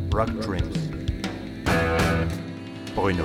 Rock Dreams. Bruno.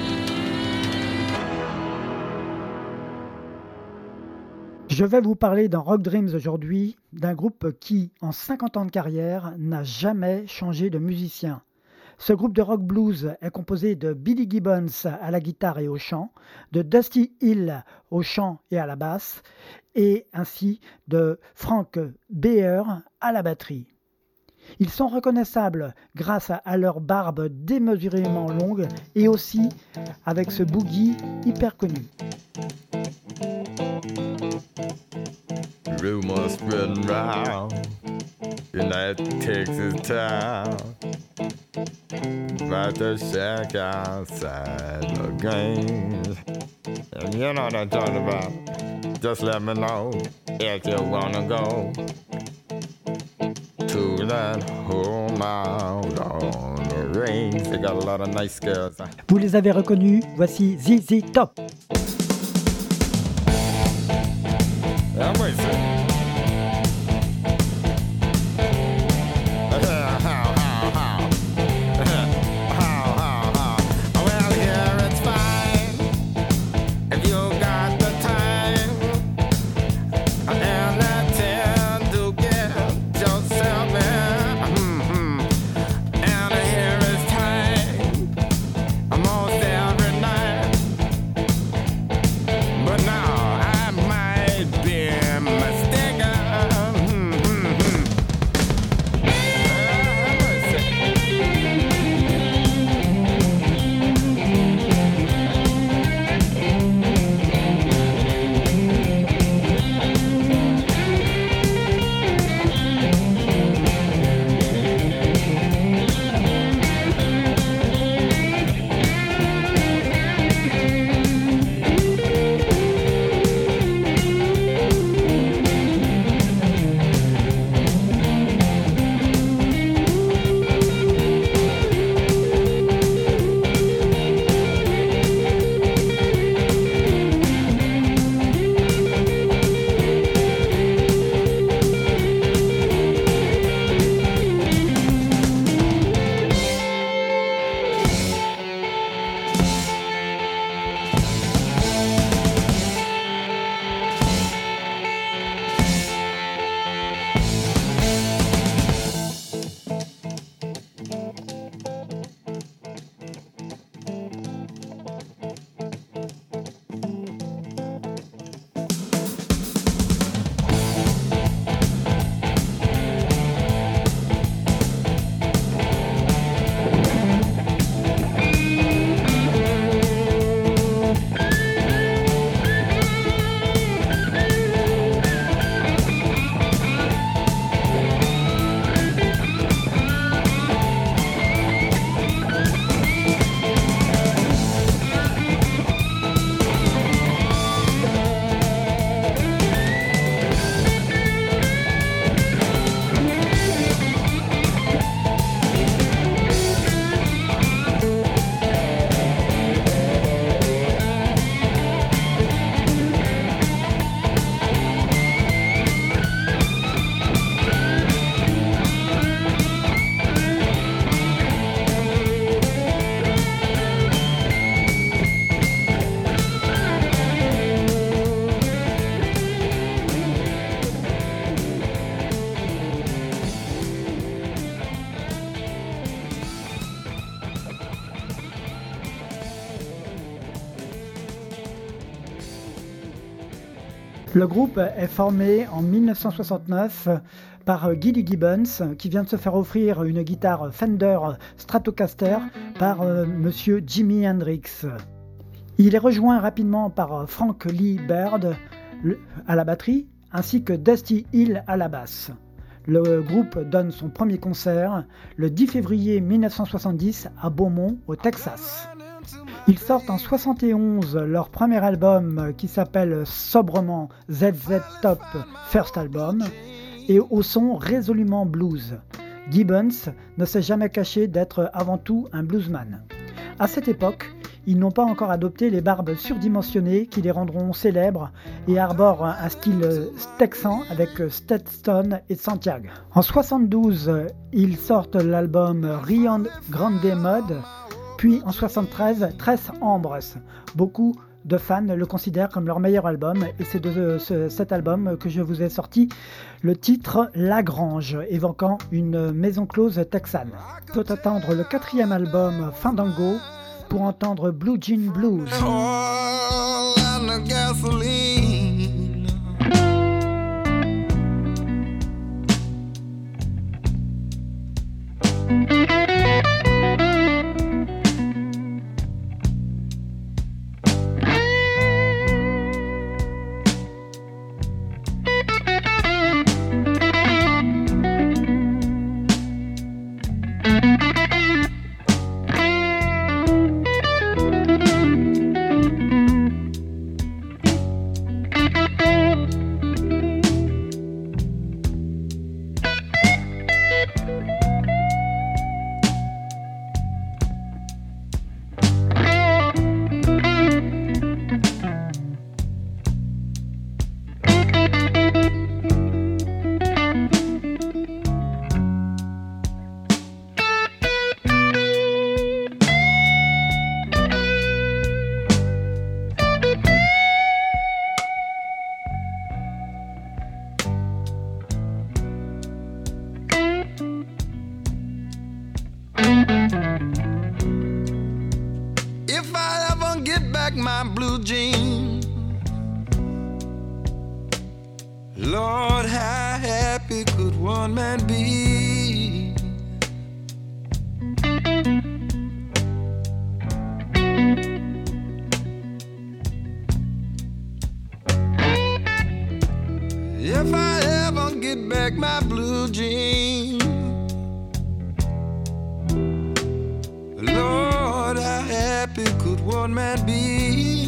Je vais vous parler dans Rock Dreams aujourd'hui d'un groupe qui, en 50 ans de carrière, n'a jamais changé de musicien. Ce groupe de rock blues est composé de Billy Gibbons à la guitare et au chant, de Dusty Hill au chant et à la basse, et ainsi de Frank Beyer à la batterie. Ils sont reconnaissables grâce à leur barbe démesurément longue et aussi avec ce boogie hyper connu. Rumors spreading round in that Texas town about the shack outside the games. And you know what I'm talking about. Just let me know if you wanna go to that home out on the range. They got a lot of nice girls. Vous les avez reconnus, voici ZZ Top. I'm racing. Well, here it's fine if you got the time and the time to get yourself in. And here it's time almost every night. But now I might be mistaken. Le groupe est formé en 1969 par Billy Gibbons, qui vient de se faire offrir une guitare Fender Stratocaster par monsieur Jimi Hendrix. Il est rejoint rapidement par Frank Lee Baird à la batterie, ainsi que Dusty Hill à la basse. Le groupe donne son premier concert le 10 février 1970 à Beaumont, au Texas. Ils sortent en 1971 leur premier album qui s'appelle sobrement ZZ Top First Album et au son résolument blues. Gibbons ne s'est jamais caché d'être avant tout un bluesman. À cette époque, ils n'ont pas encore adopté les barbes surdimensionnées qui les rendront célèbres et arborent un style texan avec Stetson et Santiago. En 72, ils sortent l'album Rio Grande Mode, puis en 73, Tres Hombres. Beaucoup de fans le considèrent comme leur meilleur album et c'est de cet album que je vous ai sorti le titre La Grange, évoquant une maison close texane. Il faut attendre le 4e album Fandango pour entendre Blue Jean Blues. If I ever get back my blue jeans, Lord, how happy could one man be? If I ever get back my blue jeans, Lord, how happy could one man be?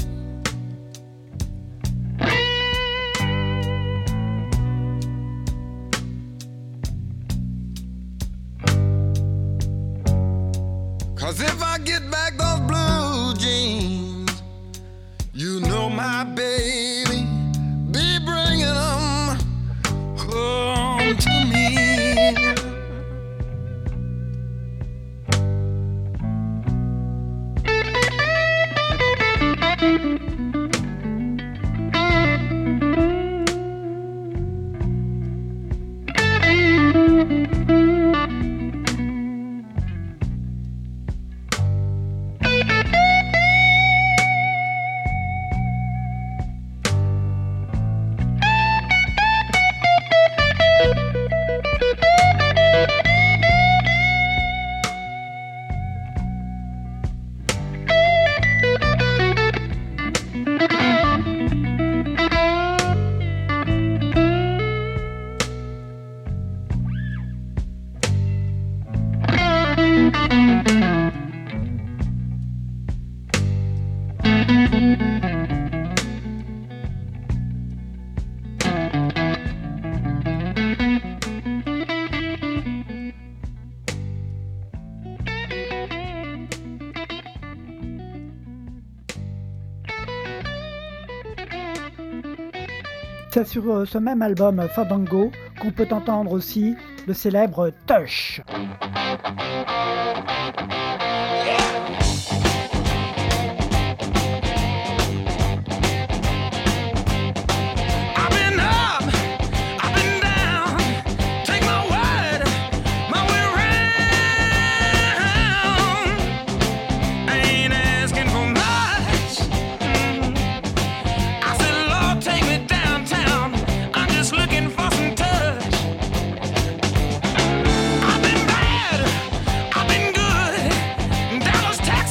Cause if I get back those blue jeans, you know my baby be bringing them home to me. C'est sur ce même album Fandango qu'on peut entendre aussi le célèbre Tush. Dallas, Texas.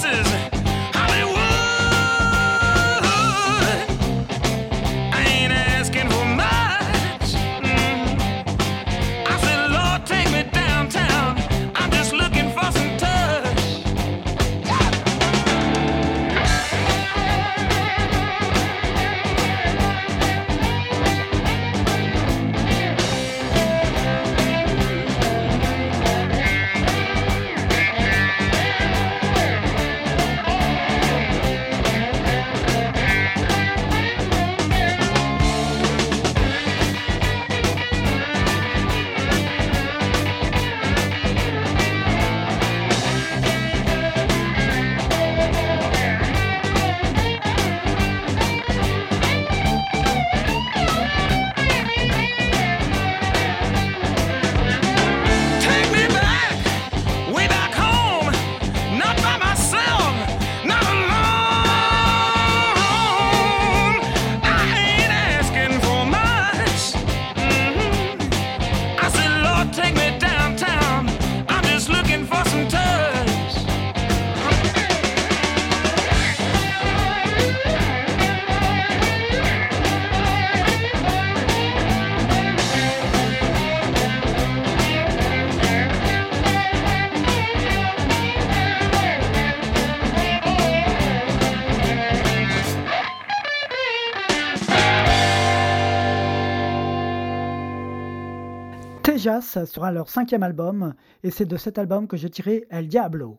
Tejas sera leur 5e album, et c'est de cet album que j'ai tiré El Diablo.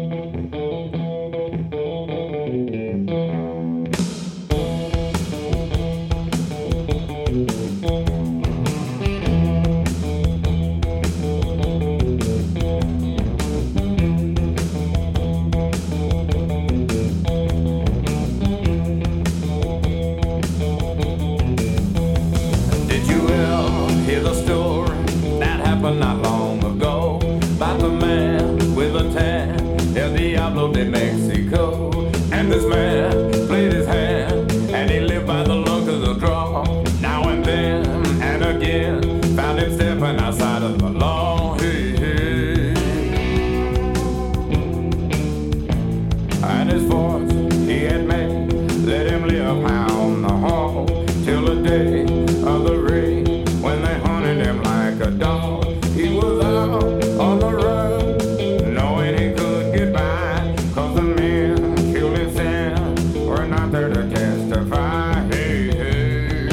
Not long ago, about the man with a tan, El Diablo de Mexico. And this man played his hand, and he lived by the luck of the draw. Now and then, and again, found him stepping outside of the law. Hey, hey. And his force he had made, let him live high on the hall, till the day of the raid, when they hunted him like a dog. He was out on the run, knowing he could get by, 'cause the men killed his sin were not there to testify. Hey, hey.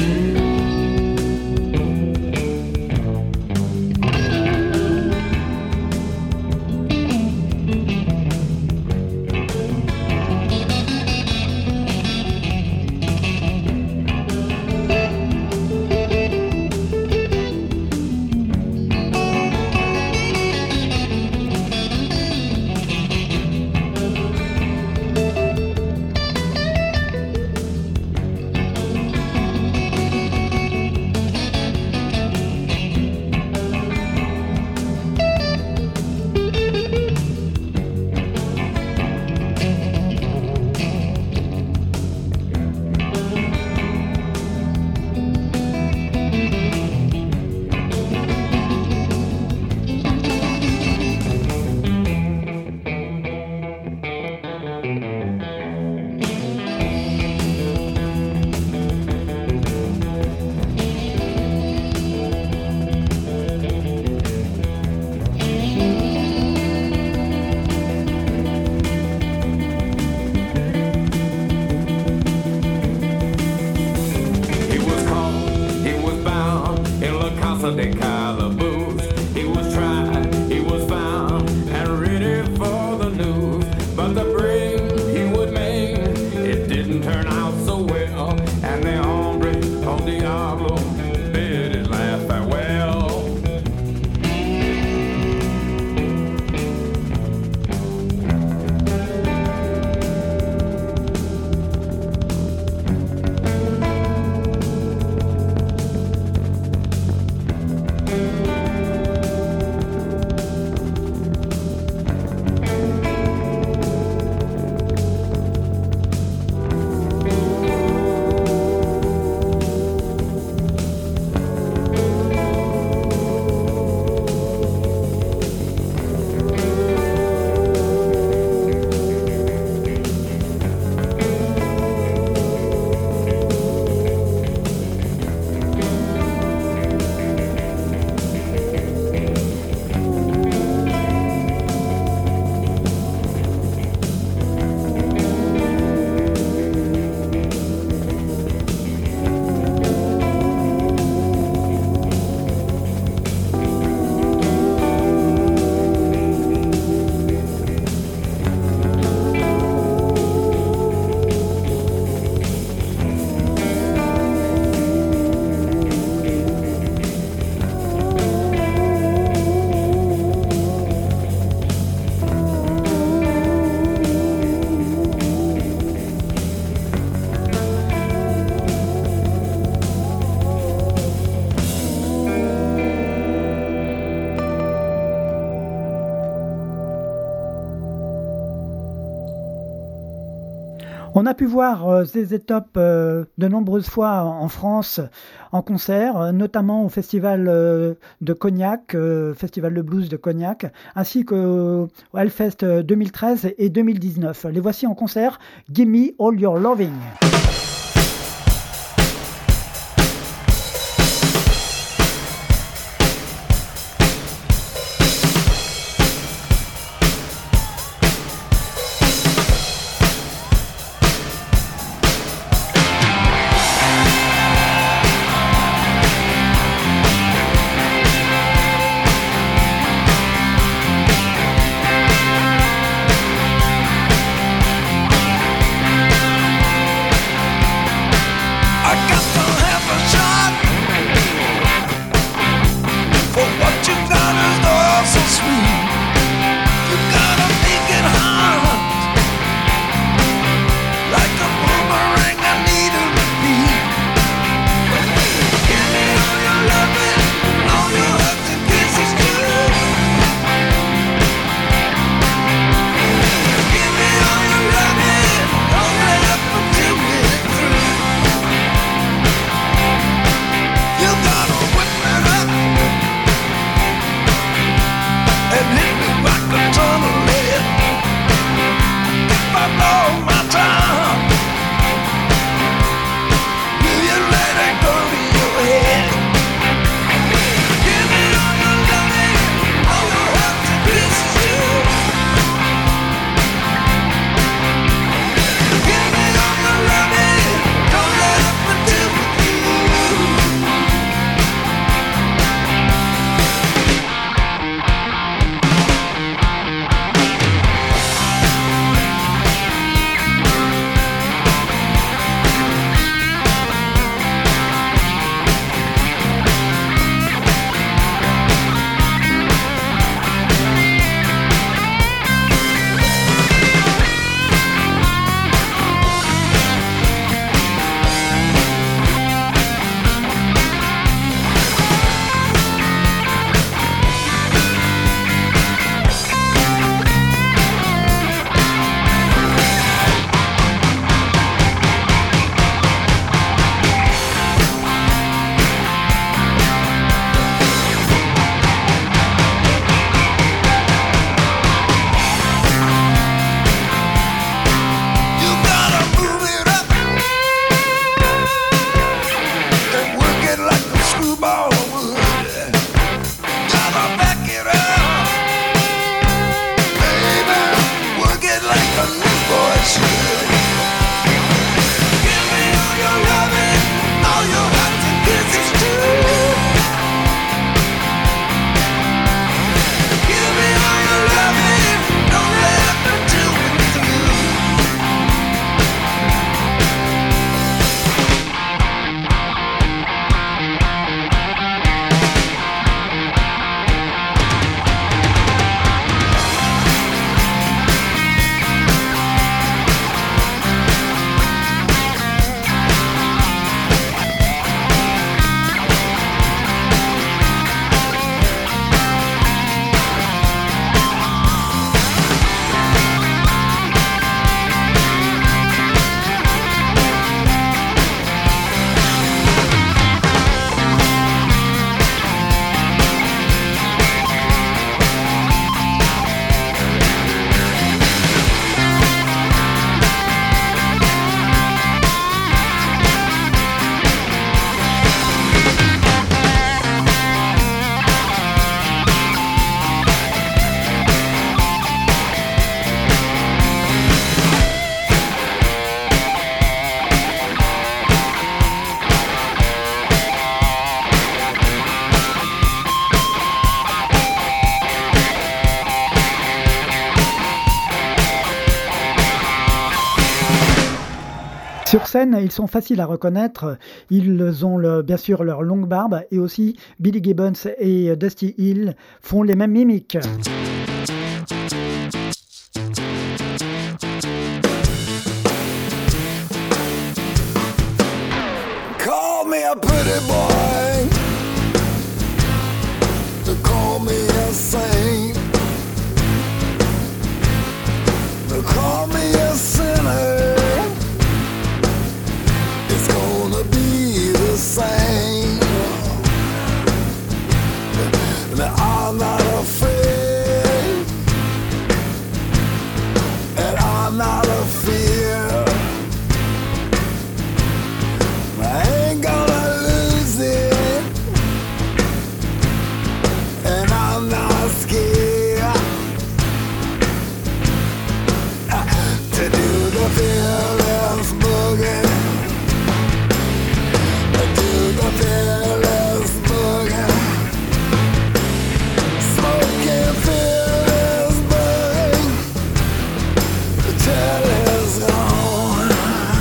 On a pu voir ZZ Top de nombreuses fois en France en concert, notamment au festival de Cognac, festival de blues de Cognac, ainsi qu'au Hellfest 2013 et 2019. Les voici en concert, Gimme All Your Loving. Sur scène, ils sont faciles à reconnaître. Ils ont bien sûr leur longue barbe et aussi Billy Gibbons et Dusty Hill font les mêmes mimiques. Call me a pretty boy, call me a saint, call me a sinner. It's gonna be the same. I'm not afraid, and I'm not a fear. I ain't gonna lose it, and I'm not scared to do the fearless boogie, do the fearless boogie, smoking fearless boogie till it's gone.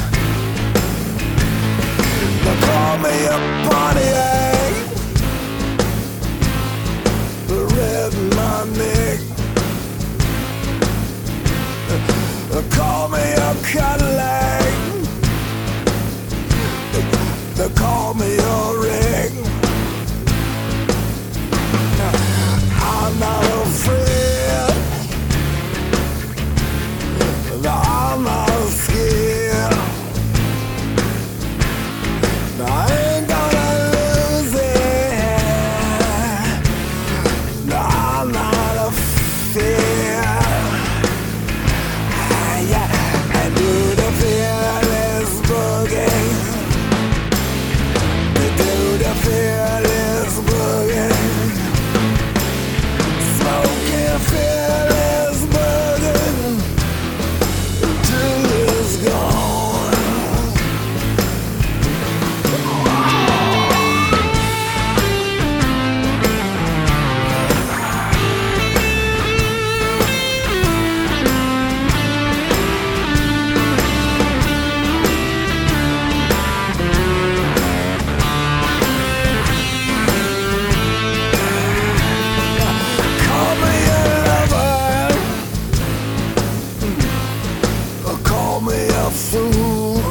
Call me a Pontiac, red in my neck. Call me a Cadillac, call me a wreck. I'm not afraid, no, I'm not scared. I ain't gonna lose it. No, I'm not a fear. Yeah, I do the fearless boogie. Do the fearless boogie. Smoking fearless boogie till it's gone. Call me a lover, call me a fool,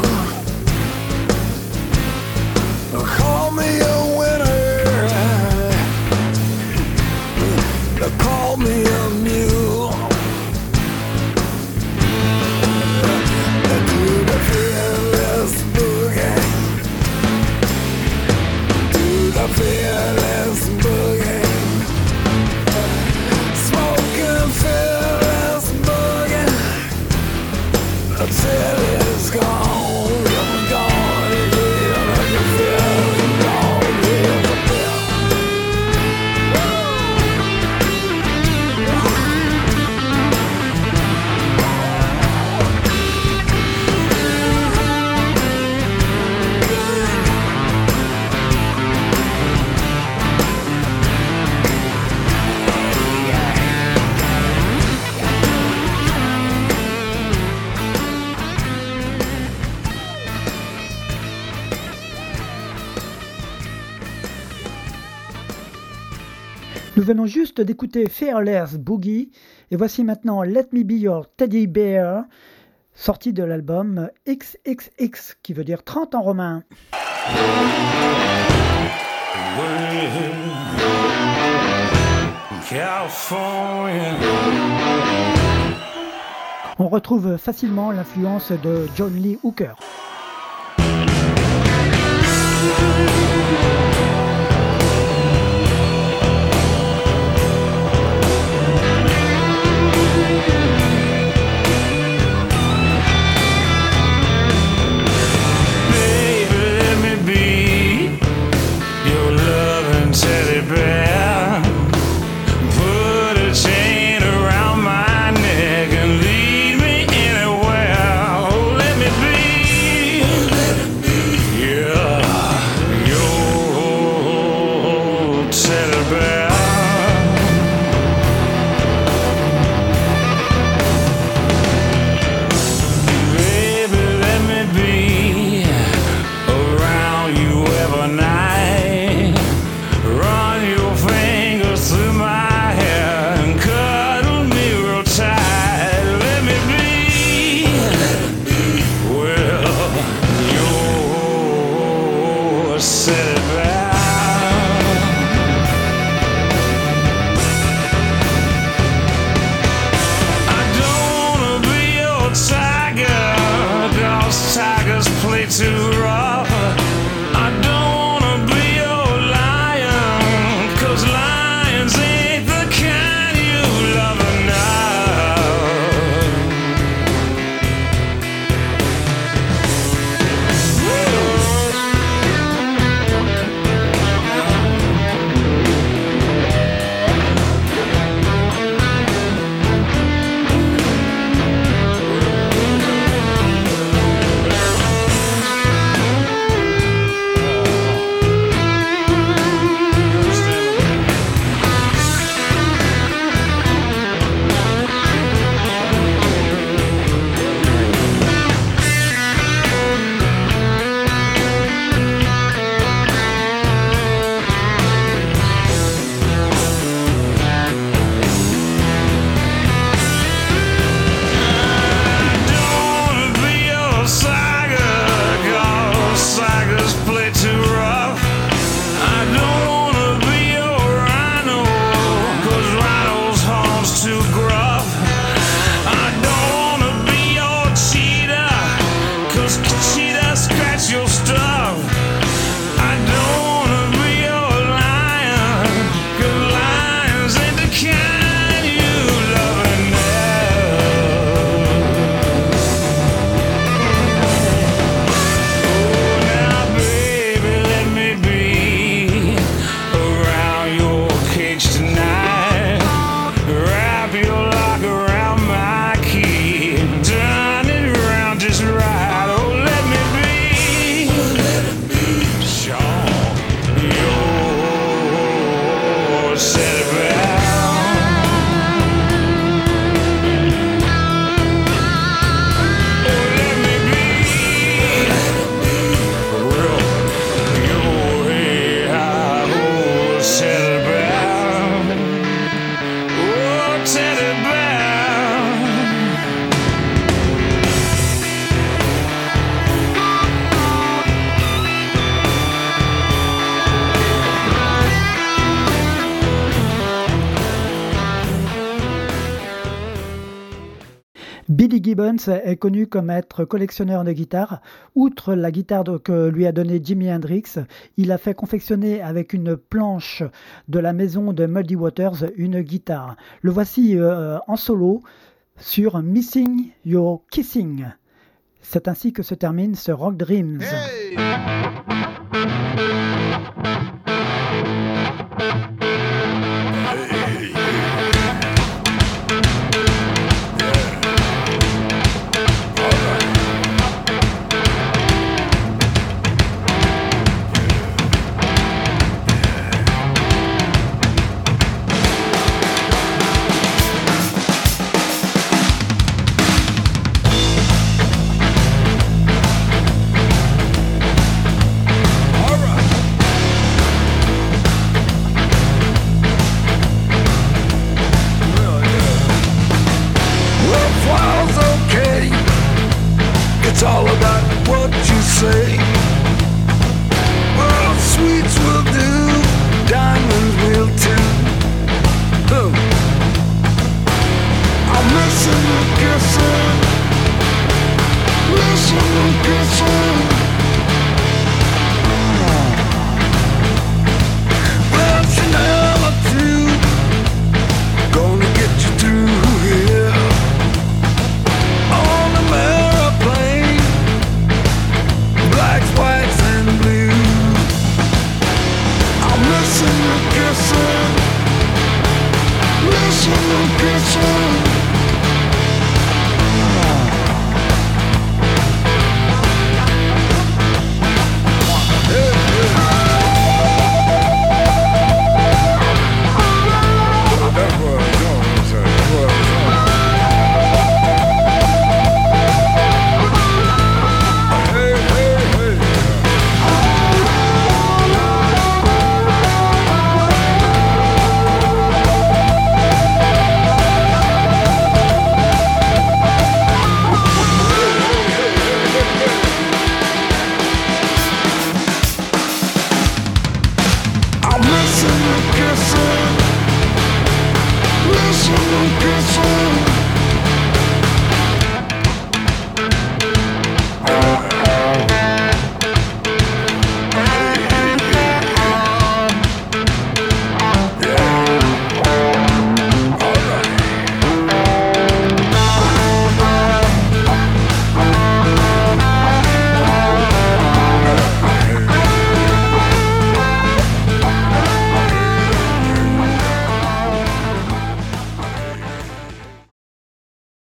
call me a winner, call me a mule. Do the fearless boogie, do the fearless boogie. Smoking fearless boogie till it's gone, gone, yeah, I can feel it gone, yeah, I feel. Nous venons juste d'écouter Fearless Boogie et voici maintenant Let Me Be Your Teddy Bear, sorti de l'album XXX qui veut dire 30 en romain. On retrouve facilement l'influence de John Lee Hooker. Teddy bear, put a chain around my neck and lead me anywhere. Oh, let me be Billy Gibbons est connu comme être collectionneur de guitares. Outre la guitare que lui a donnée Jimi Hendrix, il a fait confectionner avec une planche de la maison de Muddy Waters une guitare. Le voici en solo sur Missing Your Kissing. C'est ainsi que se termine ce Rock Dreams. Hey! It's all about what you say. Well, sweets will do, diamonds will too. Boom. I'm missing the kissing, missing the kissing. Well, Chanel too, gonna get you through here. On the airplane, blacks, whites, and blues. I'm missing the kissing, missing the kissing. Listen to kissing,